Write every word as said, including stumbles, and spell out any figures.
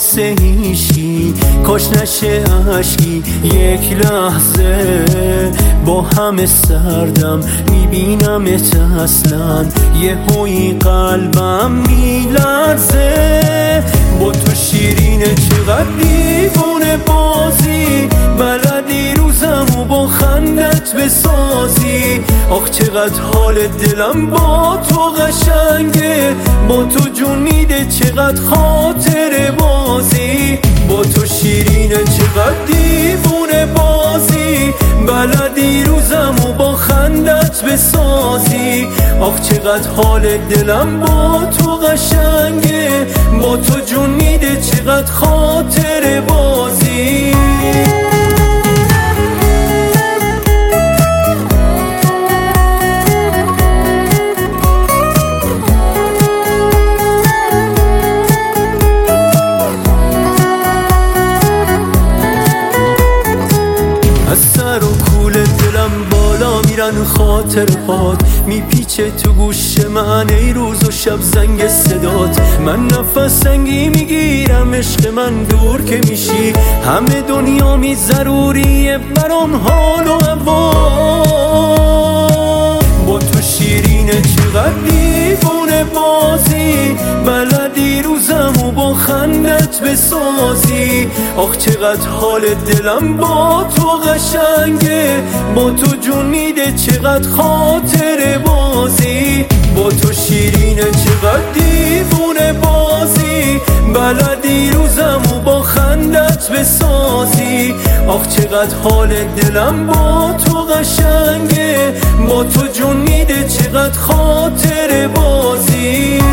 قصه هیشی، کاش نشه عشقی یک لحظه. با همه سردم میبینمت اصلا، یه هوی قلبم میلرزه. با تو شیرینه چقدر دیوونه بازی، بلدی روزمو با خندت بسازی. آخ چقدر حال دلم با تو قشنگه، با تو جون میده چقدر خاطر بازی. با تو شیرینه چقدر دیوونه بازی، بلدی روزمو با خندت بسازی. آخ چقدر حال دلم با تو قشنگه، با تو جون میده چقدر خاطر بازی. از سر و کول دلم بالا میرن خاطرهات، میپیچه تو گوش من ای روز و شب زنگ صدات. من نفس سنگی میگیرم عشق من دور که میشی، همه دنیا می ضروریه برام حال و هوا. با تو شیرینه چقدر دیوونه بازی، بلدی روزمو با خندت بسازی. آخ چقدر حال دلم با تو قشنگه، با تو جون میده چقدر خاطر بازی. با تو شیرینه چقدر دیوونه بازی، بلدی روزمو با خندت بسازی. آخ چقدر حال دلم با تو قشنگه، با تو جون میده چقدر خاطر بازی.